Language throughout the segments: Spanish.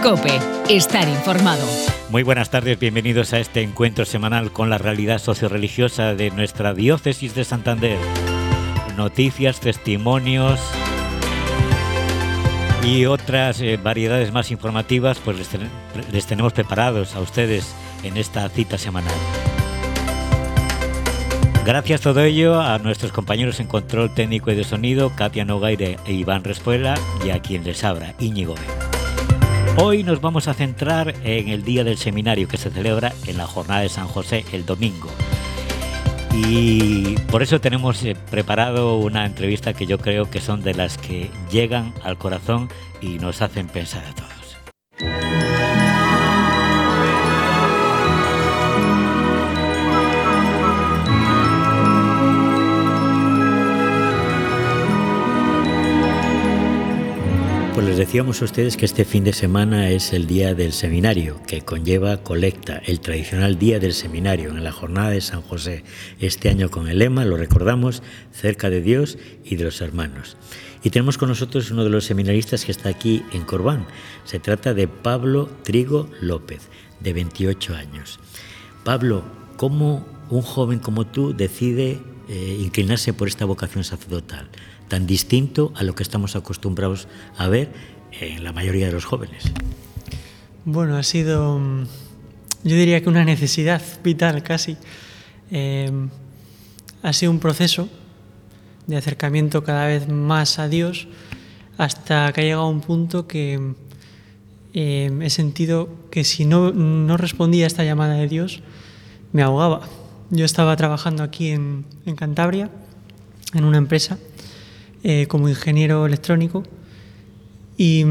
COPE. Estar informado. Muy buenas tardes, bienvenidos a este encuentro semanal con la realidad socioreligiosa de nuestra diócesis de Santander. Noticias, testimonios y otras variedades más informativas, pues les tenemos preparados a ustedes en esta cita semanal. Gracias todo ello a nuestros compañeros en control técnico y de sonido, Katia Nogaire e Iván Respuela, y a quien les habla, Íñigo Vega. Hoy nos vamos a centrar en el día del seminario que se celebra en la jornada de San José el domingo. Y por eso tenemos preparado una entrevista que yo creo que son de las que llegan al corazón y nos hacen pensar a todos. Pues les decíamos a ustedes que este fin de semana es el día del seminario, que conlleva colecta, el tradicional día del seminario en la jornada de San José, este año con el lema, lo recordamos, cerca de Dios y de los hermanos. Y tenemos con nosotros uno de los seminaristas que está aquí en Corbán. Se trata de Pablo Trigo López, de 28 años. Pablo, ¿cómo un joven como tú decide inclinarse por esta vocación sacerdotal, tan distinto a lo que estamos acostumbrados a ver en la mayoría de los jóvenes? Bueno, ha sido, yo diría que una necesidad vital casi. Ha sido un proceso de acercamiento cada vez más a Dios hasta que ha llegado a un punto que he sentido que si no respondía a esta llamada de Dios, me ahogaba. Yo estaba trabajando aquí en Cantabria, en una empresa, como ingeniero electrónico, y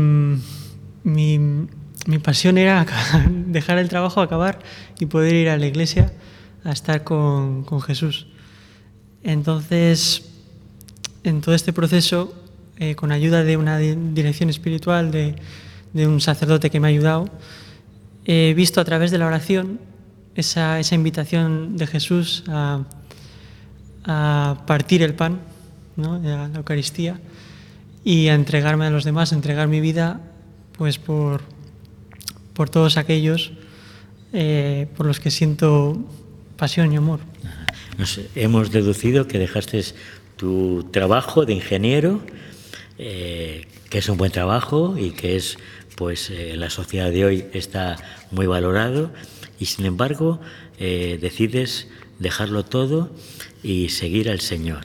mi pasión era dejar el trabajo, acabar y poder ir a la iglesia a estar con Jesús. Entonces, en todo este proceso, con ayuda de una dirección espiritual, de un sacerdote que me ha ayudado, he visto a través de la oración esa invitación de Jesús a partir el pan, ¿no?, a la Eucaristía, y a entregarme a los demás, a entregar mi vida pues por todos aquellos por los que siento pasión y amor. Nos hemos deducido que dejaste tu trabajo de ingeniero, que es un buen trabajo y que es, pues, en la sociedad de hoy está muy valorado, y sin embargo decides dejarlo todo y seguir al Señor.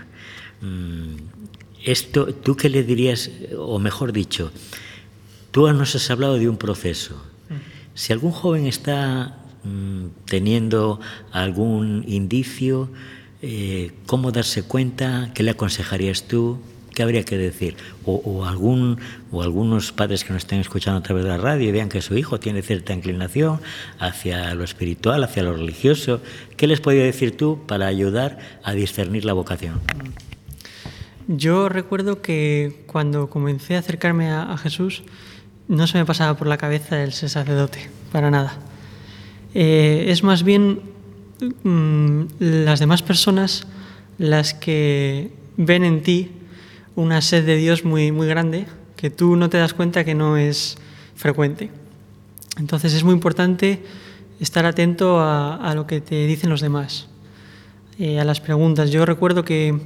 Esto, ¿tú qué le dirías? O mejor dicho, tú nos has hablado de un proceso. Si algún joven está teniendo algún indicio, ¿cómo darse cuenta? ¿Qué le aconsejarías tú? ¿Qué habría que decir? O algunos padres que nos estén escuchando a través de la radio y vean que su hijo tiene cierta inclinación hacia lo espiritual, hacia lo religioso. ¿Qué les podrías decir tú para ayudar a discernir la vocación? Yo recuerdo que cuando comencé a acercarme a Jesús, no se me pasaba por la cabeza el ser sacerdote, para nada. Es más bien las demás personas las que ven en ti una sed de Dios muy, muy grande, que tú no te das cuenta que no es frecuente. Entonces es muy importante estar atento a lo que te dicen los demás, a las preguntas. Yo recuerdo que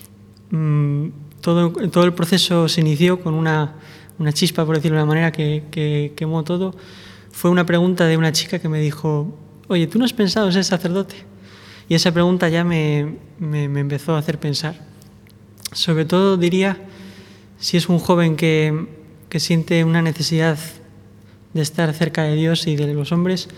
todo el proceso se inició con una chispa, por decirlo de una manera, que quemó todo. Fue una pregunta de una chica que me dijo: oye, ¿tú no has pensado en ser sacerdote? Y esa pregunta ya me empezó a hacer pensar. Sobre todo diría, si es un joven que siente una necesidad de estar cerca de Dios y de los hombres,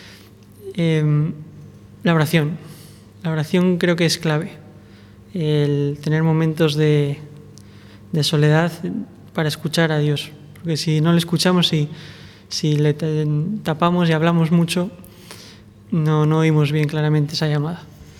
la oración. La oración creo que es clave. El tener momentos de soledad para escuchar a Dios. Porque si no le escuchamos, si le tapamos y hablamos mucho, no oímos bien claramente esa llamada.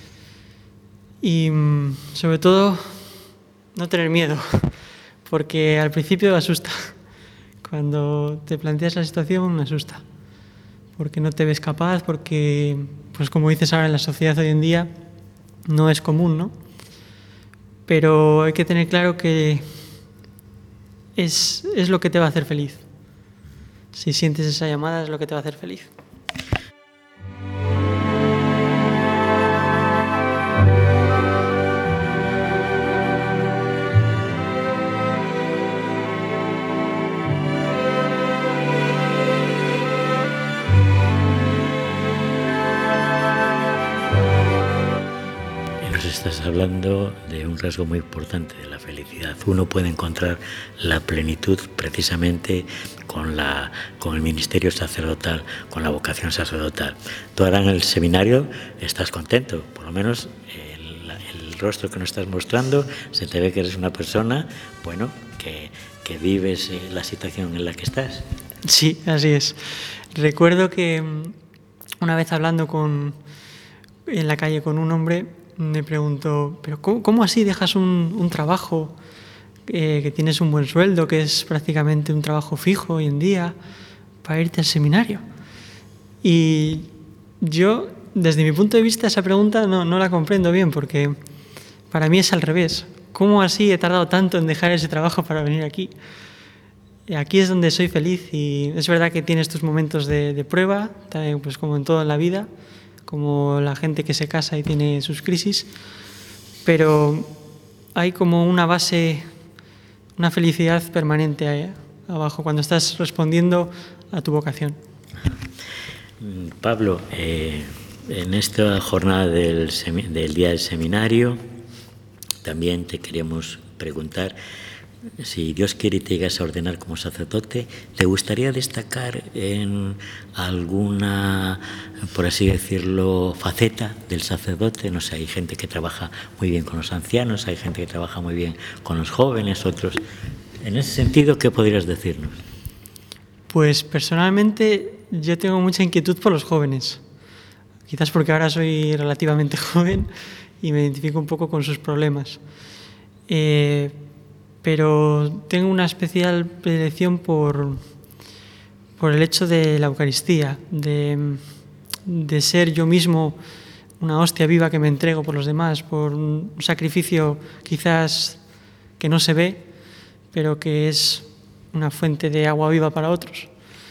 Y sobre todo, no tener miedo, porque al principio asusta. Cuando te planteas la situación, asusta. Porque no te ves capaz, porque, pues como dices ahora, en la sociedad hoy en día no es común, ¿no? Pero hay que tener claro que es lo que te va a hacer feliz. si sientes esa llamada es lo que te va a hacer feliz. Estás hablando de un rasgo muy importante de la felicidad. Uno puede encontrar la plenitud precisamente con el ministerio sacerdotal, con la vocación sacerdotal. Tú ahora en el seminario estás contento, por lo menos el rostro que nos estás mostrando, se te ve que eres una persona, bueno, que vives la situación en la que estás. Sí, así es. Recuerdo que una vez hablando en la calle con un hombre, me preguntó, ¿pero cómo así dejas un trabajo que tienes un buen sueldo, que es prácticamente un trabajo fijo hoy en día, para irte al seminario? Y yo, desde mi punto de vista, esa pregunta no la comprendo bien, porque para mí es al revés. ¿Cómo así he tardado tanto en dejar ese trabajo para venir aquí? Aquí es donde soy feliz, y es verdad que tienes tus momentos de prueba, pues como en todo en la vida, como la gente que se casa y tiene sus crisis, pero hay como una base, una felicidad permanente ahí abajo cuando estás respondiendo a tu vocación. Pablo, en esta jornada del Día del Seminario también te queríamos preguntar, si Dios quiere y te llegas a ordenar como sacerdote, ¿te gustaría destacar en alguna, por así decirlo, faceta del sacerdote? No sé, hay gente que trabaja muy bien con los ancianos, hay gente que trabaja muy bien con los jóvenes, otros. En ese sentido, ¿qué podrías decirnos? Pues personalmente yo tengo mucha inquietud por los jóvenes. Quizás porque ahora soy relativamente joven y me identifico un poco con sus problemas. Pero tengo una especial predilección por el hecho de la Eucaristía, de ser yo mismo una hostia viva que me entrego por los demás, por un sacrificio quizás que no se ve, pero que es una fuente de agua viva para otros.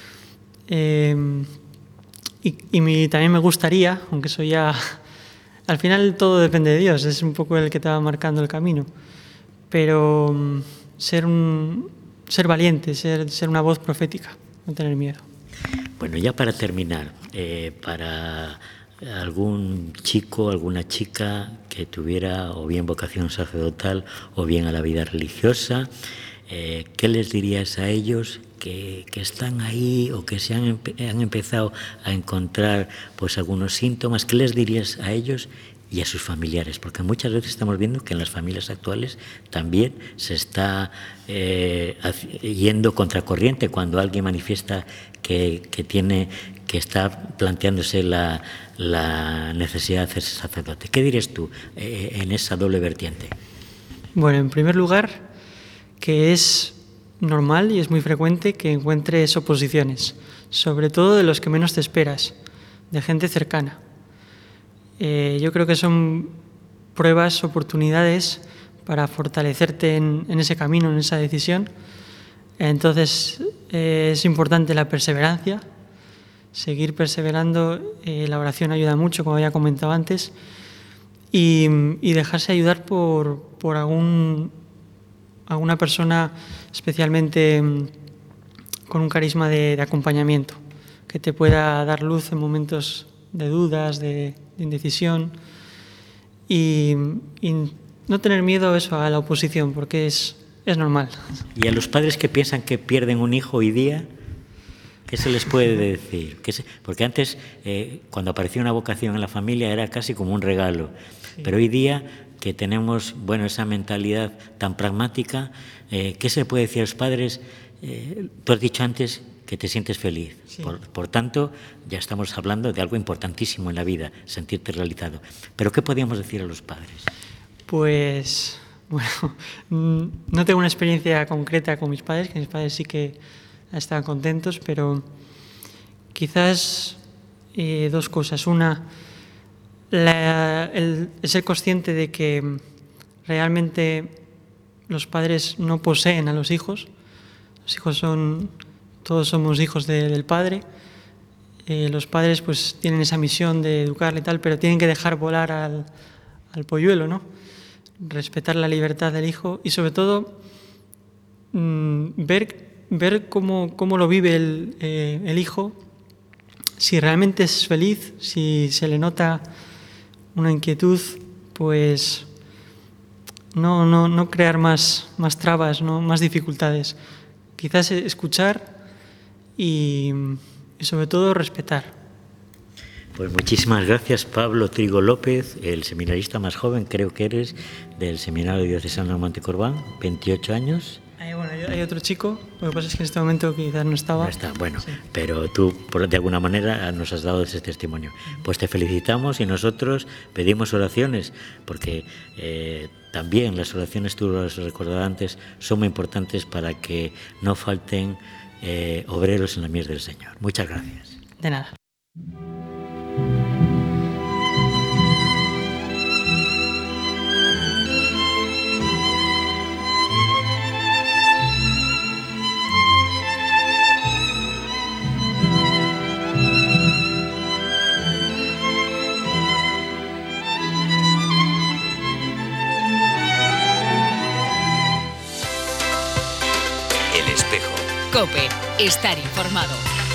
También me gustaría, aunque eso ya... Al final todo depende de Dios, es un poco el que te va marcando el camino. Pero ser valiente, ser una voz profética, no tener miedo. Bueno, ya para terminar, para algún chico, alguna chica que tuviera o bien vocación sacerdotal o bien a la vida religiosa, ¿qué les dirías a ellos que están ahí o que se han empezado a encontrar pues algunos síntomas? ¿Qué les dirías a ellos y a sus familiares? Porque muchas veces estamos viendo que en las familias actuales también se está yendo contracorriente cuando alguien manifiesta que está planteándose la necesidad de hacerse sacerdote. ¿Qué dirías tú en esa doble vertiente? Bueno, en primer lugar, que es normal y es muy frecuente que encuentres oposiciones, sobre todo de los que menos te esperas, de gente cercana. Yo creo que son pruebas, oportunidades para fortalecerte en ese camino, en esa decisión. Entonces es importante la perseverancia, seguir perseverando. La oración ayuda mucho, como había comentado antes, y dejarse ayudar por alguna persona especialmente con un carisma de acompañamiento, que te pueda dar luz en momentos de dudas, de indecisión, y no tener miedo a la oposición, porque es normal. ¿Y a los padres que piensan que pierden un hijo hoy día, qué se les puede decir? Porque antes, cuando aparecía una vocación en la familia, era casi como un regalo. Sí. Pero hoy día, que tenemos esa mentalidad tan pragmática, ¿qué se puede decir a los padres? Tú has dicho antes que te sientes feliz. Sí. Por tanto, ya estamos hablando de algo importantísimo en la vida, sentirte realizado. ¿Pero qué podríamos decir a los padres? Pues, bueno, no tengo una experiencia concreta con mis padres, que mis padres sí que estaban contentos, pero quizás dos cosas. Una, el ser consciente de que realmente los padres no poseen a los hijos son todos somos hijos del Padre. Los padres pues tienen esa misión de educarle y tal, pero tienen que dejar volar al polluelo, ¿no? Respetar la libertad del hijo y sobre todo ver cómo lo vive el hijo, si realmente es feliz, si se le nota una inquietud, pues no crear más trabas, ¿no? Más dificultades. Quizás escuchar y sobre todo respetar. Pues muchísimas gracias, Pablo Trigo López, el seminarista más joven, creo que eres, del Seminario Diocesano de Montecorbán, 28 años. Hay otro chico, lo que pasa es que en este momento quizás no estaba. No está, bueno, sí. Pero tú de alguna manera nos has dado ese testimonio. Pues te felicitamos y nosotros pedimos oraciones, porque también las oraciones, tú lo has recordado antes, son muy importantes para que no falten obreros en la mies del Señor. Muchas gracias. De nada. El Espejo. COPE. Estar informado.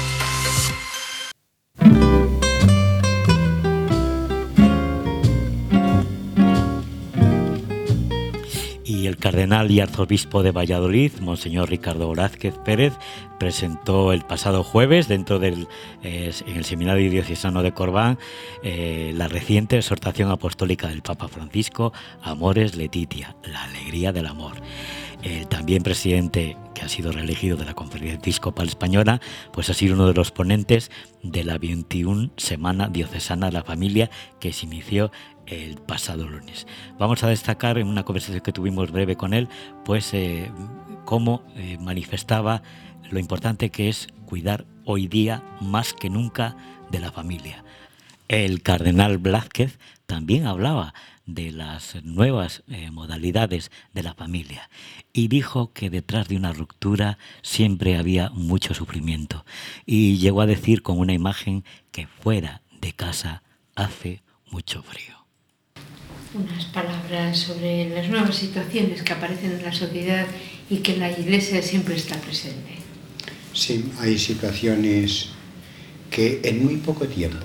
Y el cardenal y arzobispo de Valladolid, Monseñor Ricardo Velázquez Pérez, presentó el pasado jueves en el Seminario Diocesano de Corbán la reciente exhortación apostólica del Papa Francisco, Amores Laetitia, la alegría del amor. El también presidente, que ha sido reelegido de la Conferencia Episcopal Española, pues ha sido uno de los ponentes de la 21 Semana Diocesana de la Familia, que se inició el pasado lunes. Vamos a destacar en una conversación que tuvimos breve con él, pues cómo manifestaba lo importante que es cuidar hoy día más que nunca de la familia. El cardenal Blázquez también hablaba de las nuevas modalidades de la familia y dijo que detrás de una ruptura siempre había mucho sufrimiento, y llegó a decir con una imagen que fuera de casa hace mucho frío. Unas palabras sobre las nuevas situaciones que aparecen en la sociedad y que la Iglesia siempre está presente. Sí, hay situaciones que en muy poco tiempo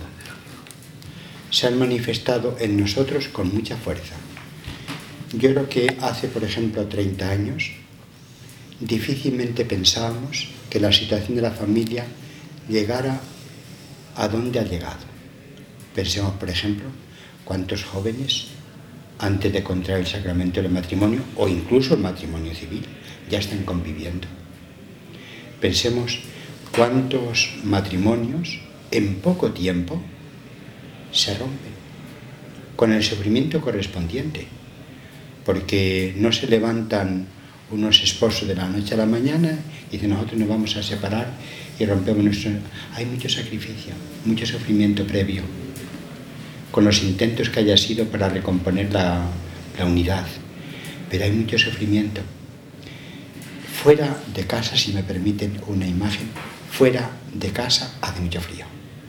se han manifestado en nosotros con mucha fuerza. Yo creo que hace, por ejemplo, 30 años, difícilmente pensábamos que la situación de la familia llegara a donde ha llegado. Pensemos, por ejemplo, cuántos jóvenes, antes de contraer el sacramento del matrimonio, o incluso el matrimonio civil, ya están conviviendo. Pensemos cuántos matrimonios en poco tiempo se rompen, con el sufrimiento correspondiente, porque no se levantan unos esposos de la noche a la mañana y dicen nosotros nos vamos a separar y rompemos nuestro... Hay mucho sacrificio, mucho sufrimiento previo, con los intentos que haya sido para recomponer la unidad, pero hay mucho sufrimiento. Fuera de casa, si me permiten una imagen, fuera de casa hace mucho frío.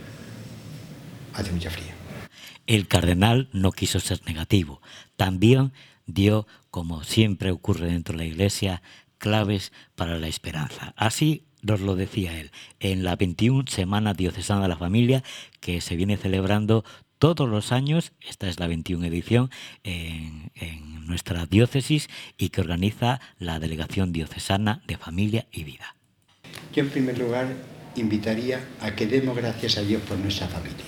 Hace mucho frío. El cardenal no quiso ser negativo. También dio, como siempre ocurre dentro de la Iglesia, claves para la esperanza. Así nos lo decía él, en la 21 Semana Diocesana de la Familia, que se viene celebrando todos los años, esta es la 21 edición, en nuestra diócesis, y que organiza la Delegación Diocesana de Familia y Vida. Yo, en primer lugar, invitaría a que demos gracias a Dios por nuestra familia.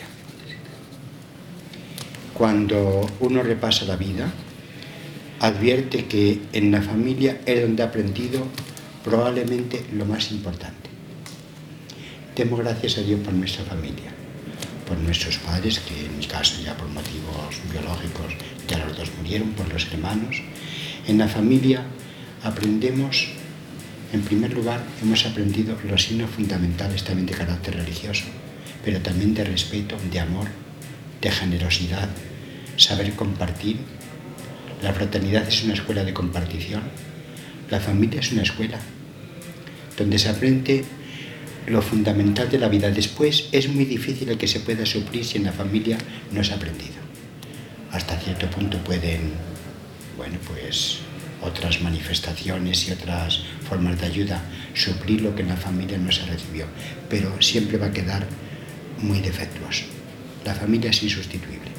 Cuando uno repasa la vida, advierte que en la familia es donde ha aprendido probablemente lo más importante. Demos gracias a Dios por nuestra familia, por nuestros padres, que en mi caso ya por motivos biológicos ya los dos murieron, por los hermanos. En la familia aprendemos, en primer lugar, hemos aprendido los signos fundamentales también de carácter religioso, pero también de respeto, de amor, de generosidad, saber compartir. La fraternidad es una escuela de compartición. La familia es una escuela donde se aprende lo fundamental de la vida. Después es muy difícil el que se pueda suplir si en la familia no se ha aprendido. Hasta cierto punto pueden, bueno, pues otras manifestaciones y otras formas de ayuda suplir lo que en la familia no se recibió, pero siempre va a quedar muy defectuoso. La familia es insustituible.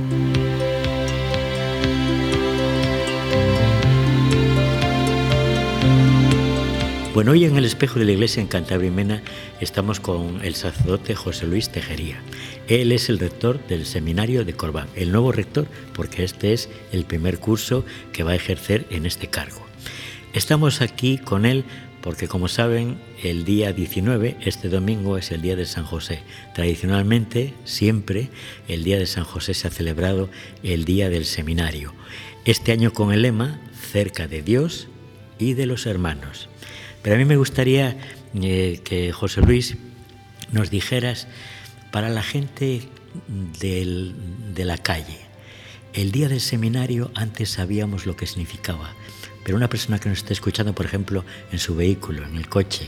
Bueno, hoy en el espejo de la Iglesia en Cantabria y Mena estamos con el sacerdote José Luis Tejería. Él es el rector del seminario de Corbán, el nuevo rector, porque este es el primer curso que va a ejercer en este cargo. Estamos aquí con él porque, como saben, el día 19, este domingo, es el día de San José. Tradicionalmente, siempre, el día de San José se ha celebrado el día del seminario. Este año con el lema, cerca de Dios y de los hermanos. Pero a mí me gustaría que, José Luis, nos dijeras, para la gente de la calle, el día del seminario antes sabíamos lo que significaba, pero una persona que nos esté escuchando, por ejemplo, en su vehículo, en el coche,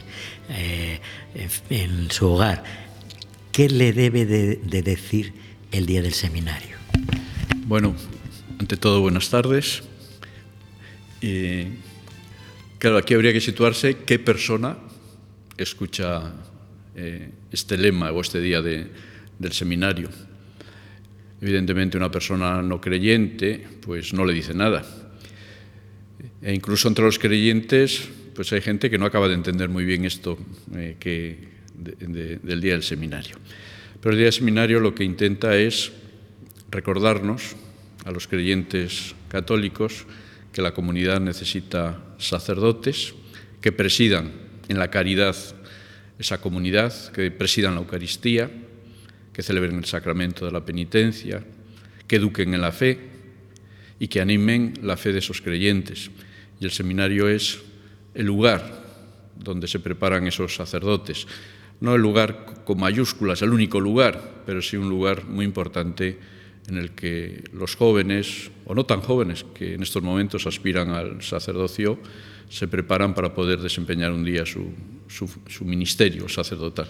en su hogar, ¿qué le debe de decir el día del seminario? Bueno, ante todo, buenas tardes. Claro, aquí habría que situarse qué persona escucha este lema o este día del seminario. Evidentemente, una persona no creyente pues no le dice nada. E incluso entre los creyentes pues hay gente que no acaba de entender muy bien esto del día del seminario. Pero el día del seminario lo que intenta es recordarnos a los creyentes católicos que la comunidad necesita sacerdotes que presidan en la caridad esa comunidad, que presidan la Eucaristía, que celebren el sacramento de la penitencia, que eduquen en la fe y que animen la fe de esos creyentes. Y el seminario es el lugar donde se preparan esos sacerdotes. No el lugar con mayúsculas, el único lugar, pero sí un lugar muy importante en el que los jóvenes, o no tan jóvenes, que en estos momentos aspiran al sacerdocio, se preparan para poder desempeñar un día su ministerio sacerdotal.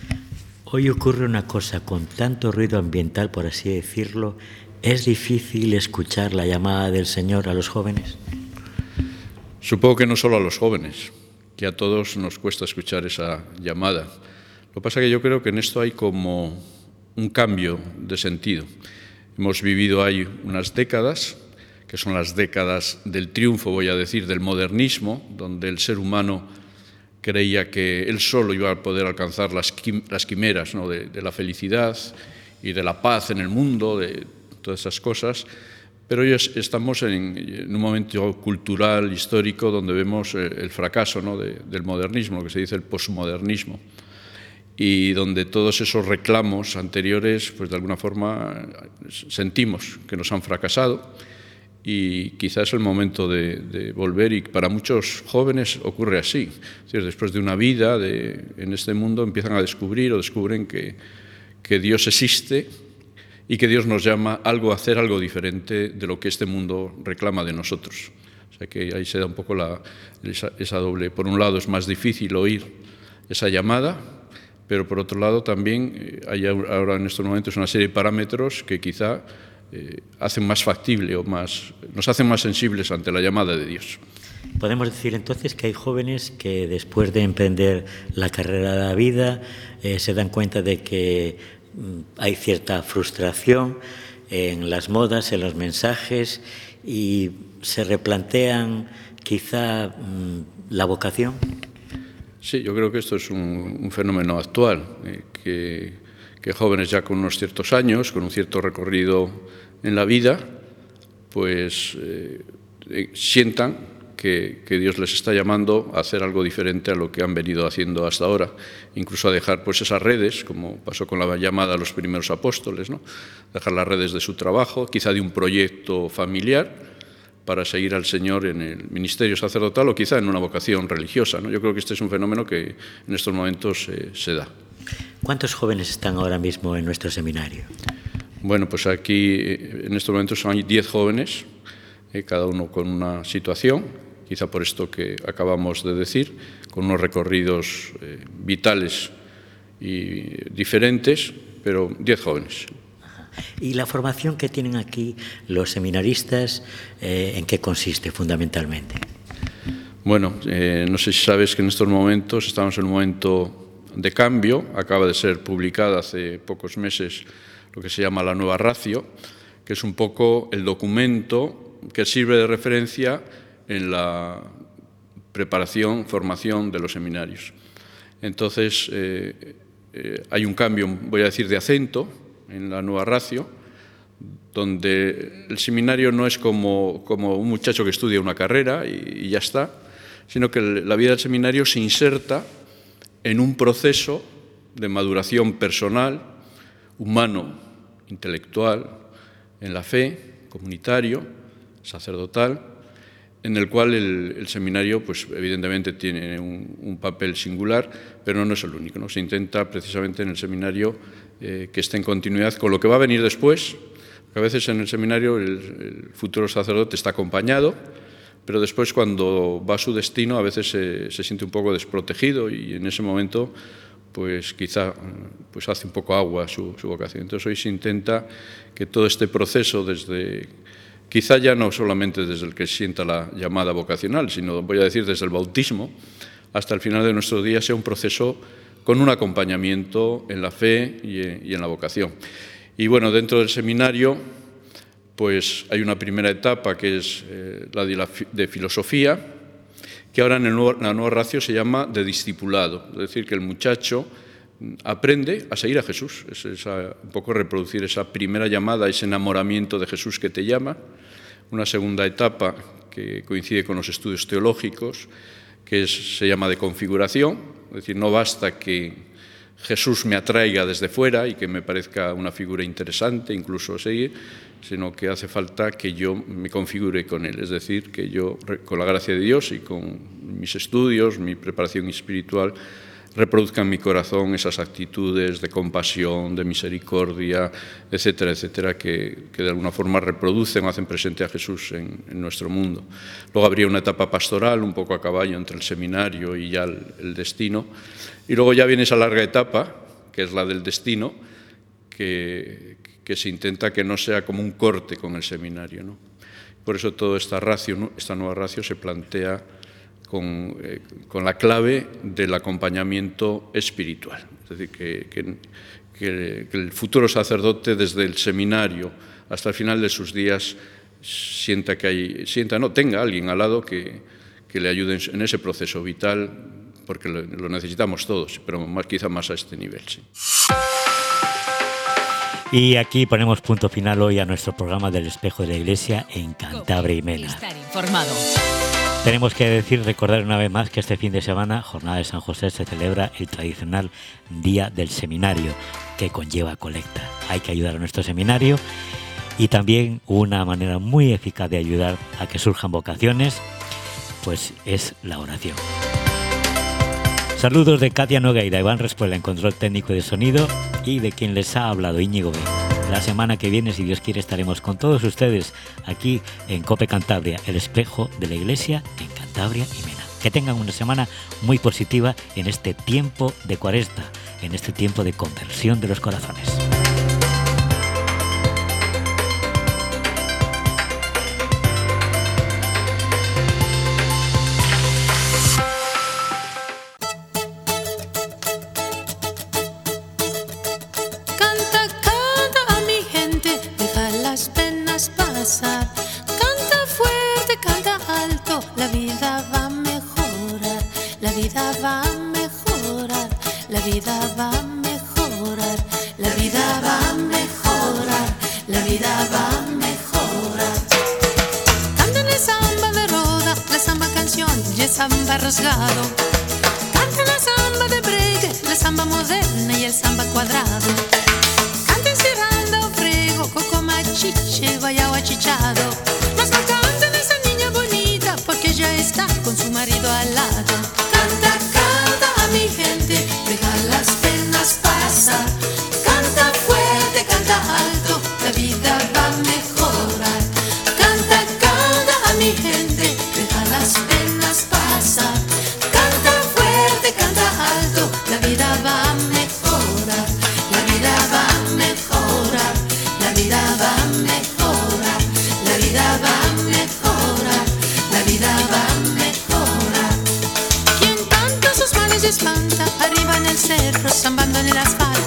Hoy ocurre una cosa, con tanto ruido ambiental, por así decirlo, ¿es difícil escuchar la llamada del Señor a los jóvenes? Supongo que no solo a los jóvenes, que a todos nos cuesta escuchar esa llamada. Lo que pasa es que yo creo que en esto hay como un cambio de sentido. Hemos vivido ahí unas décadas, que son las décadas del triunfo, voy a decir, del modernismo, donde el ser humano creía que él solo iba a poder alcanzar las quimeras, ¿no?, de la felicidad y de la paz en el mundo, de todas esas cosas. Pero hoy estamos en un momento cultural, histórico, donde vemos el fracaso, ¿no?, del modernismo, lo que se dice el posmodernismo, y donde todos esos reclamos anteriores, pues de alguna forma sentimos que nos han fracasado, y quizás es el momento de volver, y para muchos jóvenes ocurre así. Es decir, después de una vida en este mundo empiezan a descubrir o descubren que Dios existe y que Dios nos llama a hacer algo diferente de lo que este mundo reclama de nosotros. O sea que ahí se da un poco esa doble. Por un lado es más difícil oír esa llamada, pero por otro lado también hay ahora en estos momentos una serie de parámetros que quizá hacen más factible o nos hacen más sensibles ante la llamada de Dios. Podemos decir entonces que hay jóvenes que después de emprender la carrera de la vida se dan cuenta de que hay cierta frustración en las modas, en los mensajes, y se replantean quizá la vocación. Sí, yo creo que esto es un fenómeno actual, que jóvenes ya con unos ciertos años, con un cierto recorrido en la vida, pues sientan que Dios les está llamando a hacer algo diferente a lo que han venido haciendo hasta ahora, incluso a dejar pues esas redes, como pasó con la llamada a los primeros apóstoles, ¿no? Dejar las redes de su trabajo, quizá de un proyecto familiar, para seguir al Señor en el ministerio sacerdotal o quizá en una vocación religiosa, ¿no? Yo creo que este es un fenómeno que en estos momentos se da. ¿Cuántos jóvenes están ahora mismo en nuestro seminario? Bueno, pues aquí en estos momentos hay 10 jóvenes, cada uno con una situación, quizá por esto que acabamos de decir, con unos recorridos vitales y diferentes, pero 10 jóvenes. ¿Y la formación que tienen aquí los seminaristas, en qué consiste fundamentalmente? Bueno, no sé si sabes que en estos momentos estamos en un momento de cambio. Acaba de ser publicada hace pocos meses lo que se llama la nueva ratio, que es un poco el documento que sirve de referencia en la preparación, formación de los seminarios. Entonces, hay un cambio, voy a decir, de acento en la nueva ratio, donde el seminario no es como un muchacho que estudia una carrera y ya está, sino que la vida del seminario se inserta en un proceso de maduración personal, humano, intelectual, en la fe, comunitario, sacerdotal, en el cual el seminario, pues evidentemente tiene un papel singular, pero no es el único, ¿no? Se intenta precisamente en el seminario que esté en continuidad con lo que va a venir después, porque a veces en el seminario el futuro sacerdote está acompañado, pero después cuando va a su destino a veces se siente un poco desprotegido y en ese momento pues quizá pues hace un poco agua su vocación. Entonces hoy se intenta que todo este proceso quizá ya no solamente desde el que sienta la llamada vocacional, sino voy a decir desde el bautismo hasta el final de nuestro día sea un proceso con un acompañamiento en la fe y en la vocación. Y bueno, dentro del seminario pues hay una primera etapa que es la de filosofía, que ahora en la nueva ratio se llama de discipulado, es decir, que el muchacho aprende a seguir a Jesús, es un poco reproducir esa primera llamada, ese enamoramiento de Jesús que te llama. Una segunda etapa que coincide con los estudios teológicos, que se llama de configuración, es decir, no basta que Jesús me atraiga desde fuera y que me parezca una figura interesante, incluso seguir, sino que hace falta que yo me configure con Él, es decir, que yo, con la gracia de Dios y con mis estudios, mi preparación espiritual, reproduzca en mi corazón esas actitudes de compasión, de misericordia, etcétera, etcétera, que de alguna forma reproducen o hacen presente a Jesús en nuestro mundo. Luego habría una etapa pastoral, un poco a caballo entre el seminario y ya el destino. Y luego ya viene esa larga etapa, que es la del destino, que se intenta que no sea como un corte con el seminario, ¿no? Por eso toda esta nueva ratio se plantea con la clave del acompañamiento espiritual. Es decir, que el futuro sacerdote desde el seminario hasta el final de sus días tenga alguien al lado que le ayude en ese proceso vital, porque lo necesitamos todos, pero quizá más a este nivel, sí. Y aquí ponemos punto final hoy a nuestro programa del Espejo de la Iglesia en Cantabria y Mena. Estar informado. Tenemos que recordar una vez más que este fin de semana, Jornada de San José, se celebra el tradicional Día del Seminario, que conlleva colecta. Hay que ayudar a nuestro seminario y también una manera muy eficaz de ayudar a que surjan vocaciones, pues es la oración. Saludos de Katia Nogueira, Iván Respuela en control técnico de sonido y de quien les ha hablado, Íñigo B. La semana que viene, si Dios quiere, estaremos con todos ustedes aquí en COPE Cantabria, el espejo de la Iglesia en Cantabria y Mena. Que tengan una semana muy positiva en este tiempo de Cuaresma, en este tiempo de conversión de los corazones. Canta fuerte, canta alto, la vida va a mejorar, la vida va a mejorar, la vida va a mejorar, la vida va a mejorar, la vida va a mejorar. Canten la samba de roda, la samba canción y el samba rasgado. Canten la samba de break, la samba moderna y el samba cuadrado. Canten ciranda o frego, coco machiche, guayao achichado. Mas no canten esa niña bonita porque ya está con su marido al lado. Canta, canta a mi gente, deja las penas pasar. Canta fuerte, canta alto, la vida va a mejorar. Canta, canta a mi gente, deja las penas si espanta, arriba en el cerro, zambando en el asfalto.